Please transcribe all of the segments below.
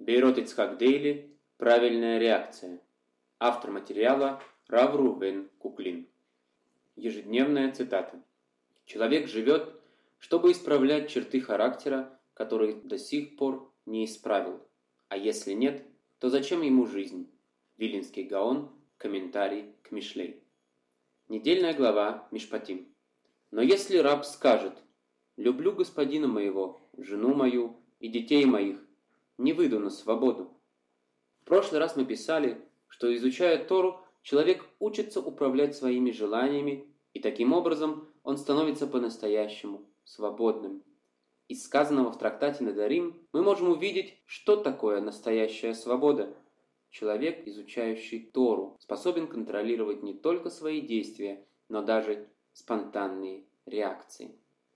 Бейрот Ицхак Дейли. Правильная реакция. Автор материала Рав Рувен Куклин. Ежедневная цитата. Человек живет, чтобы исправлять черты характера, которые до сих пор не исправил. А если нет, то зачем ему жизнь? Вилинский Гаон. Комментарий к Мишлей. Недельная глава Мишпатим. Но если раб скажет: «Люблю господина моего, жену мою и детей моих, не выйду на свободу». В прошлый раз мы писали, что, изучая Тору, человек учится управлять своими желаниями, и таким образом он становится по-настоящему свободным. Из сказанного в трактате Недарим мы можем увидеть, что такое настоящая свобода. Человек, изучающий Тору, способен контролировать не только свои действия, но даже спонтанные реакции.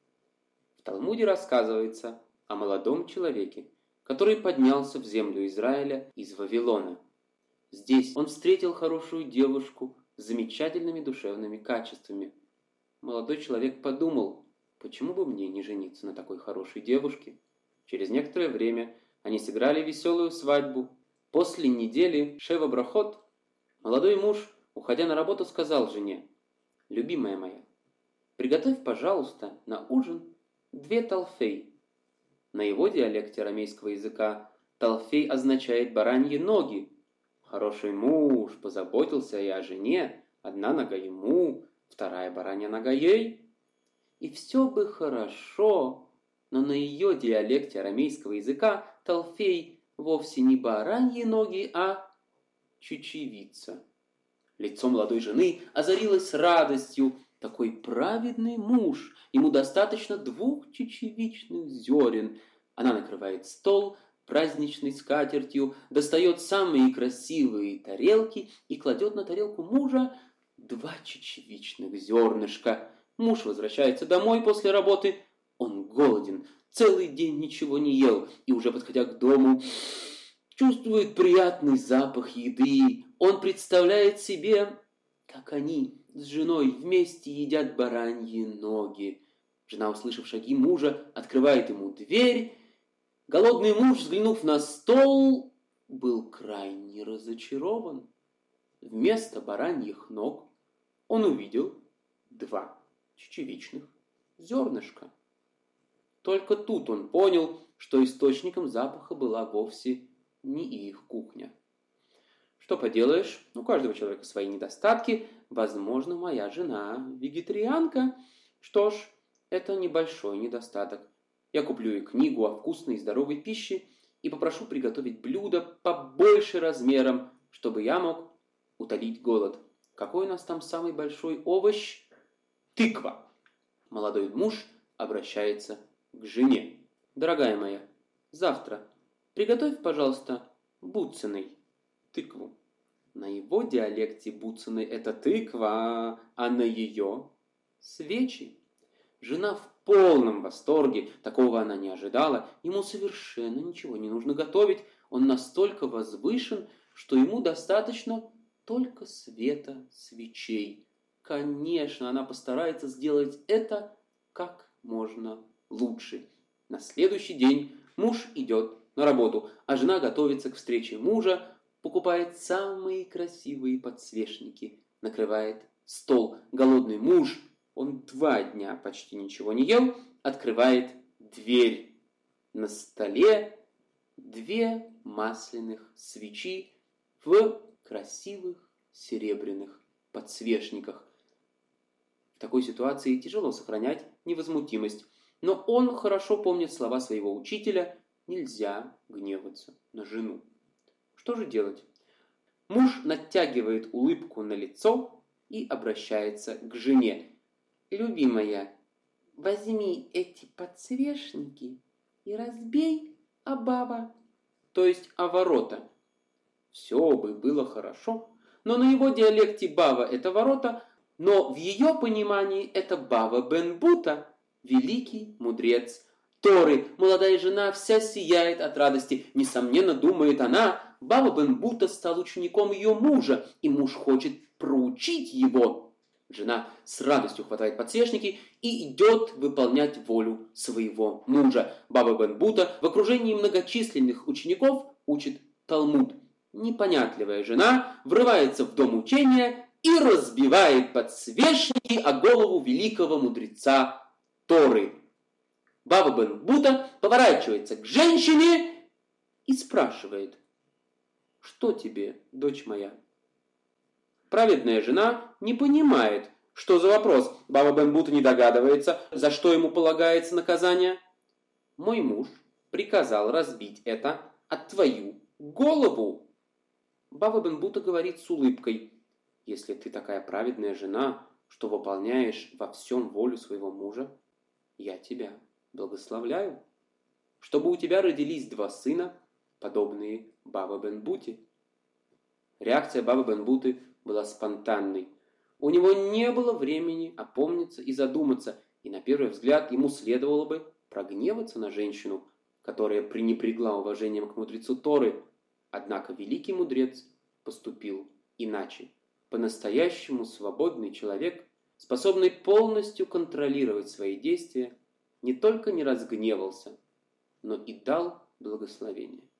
В Талмуде рассказывается о молодом человеке, который поднялся в землю Израиля из Вавилона. Здесь он встретил хорошую девушку с замечательными душевными качествами. Молодой человек подумал: почему бы мне не жениться на такой хорошей девушке? Через некоторое время они сыграли веселую свадьбу. После недели шева брахот молодой муж, уходя на работу, сказал жене: «Любимая моя, приготовь, пожалуйста, на ужин 2 талфей». На его диалекте арамейского языка талфей означает бараньи ноги. Хороший муж позаботился и о жене, одна нога ему, вторая баранья нога ей. И все бы хорошо, но на ее диалекте арамейского языка талфей вовсе не бараньи ноги, а чечевица. Лицо молодой жены озарилось радостью. Такой праведный муж, ему достаточно 2 чечевичных зерен. Она накрывает стол праздничной скатертью, достает самые красивые тарелки и кладет на тарелку мужа 2 чечевичных зернышка. Муж возвращается домой после работы. Он голоден, целый день ничего не ел, и уже подходя к дому, чувствует приятный запах еды. Он представляет себе, как они с женой вместе едят бараньи ноги. Жена, услышав шаги мужа, открывает ему дверь. Голодный муж, взглянув на стол, был крайне разочарован. Вместо бараньих ног он увидел 2 чечевичных зернышка. Только тут он понял, что источником запаха была вовсе не их кухня. Что поделаешь, у каждого человека свои недостатки. Возможно, моя жена вегетарианка. Что ж, это небольшой недостаток. Я куплю ей книгу о вкусной и здоровой пище и попрошу приготовить блюдо побольше размером, чтобы я мог утолить голод. Какой у нас там самый большой овощ? Тыква. Молодой муж обращается к жене. Дорогая моя, завтра приготовь, пожалуйста, буценой тыкву. На его диалекте буценой это тыква, а на ее свечи. Жена в полном восторге, такого она не ожидала. Ему совершенно ничего не нужно готовить. Он настолько возвышен, что ему достаточно только света свечей. Конечно, она постарается сделать это как можно лучше. На следующий день муж идет на работу, а жена готовится к встрече мужа, покупает самые красивые подсвечники, накрывает стол. Голодный муж, он 2 дня почти ничего не ел, открывает дверь. На столе 2 масляных свечи в красивых серебряных подсвечниках. В такой ситуации тяжело сохранять невозмутимость, но он хорошо помнит слова своего учителя: нельзя гневаться на жену. Что же делать? Муж натягивает улыбку на лицо и обращается к жене. Любимая, возьми эти подсвечники и разбей о баба, то есть о ворота. Все бы было хорошо, но на его диалекте бава это ворота, но в ее понимании это Бава бен Бута, великий мудрец Торы. Молодая жена вся сияет от радости. Несомненно, думает она, Бава бен Бута стал учеником ее мужа, и муж хочет проучить его. Жена с радостью хватает подсвечники и идет выполнять волю своего мужа. Бава бен Бута в окружении многочисленных учеников учит Талмуд. Непонятливая жена врывается в дом учения и разбивает подсвечники о голову великого мудреца Торы. Баба бен Бута поворачивается к женщине и спрашивает: «Что тебе, дочь моя?» Праведная жена не понимает, что за вопрос. Баба бен Бута не догадывается, за что ему полагается наказание. «Мой муж приказал разбить это от твою голову». Баба бен Бута говорит с улыбкой: «Если ты такая праведная жена, что выполняешь во всем волю своего мужа, я тебя благословляю, чтобы у тебя родились 2 сына, подобные Баба бен Буте». Реакция Бабы бен Буты была спонтанной. У него не было времени опомниться и задуматься, и на первый взгляд ему следовало бы прогневаться на женщину, которая пренебрегла уважением к мудрецу Торы. Однако великий мудрец поступил иначе. По-настоящему свободный человек, способный полностью контролировать свои действия, не только не разгневался, но и дал благословение.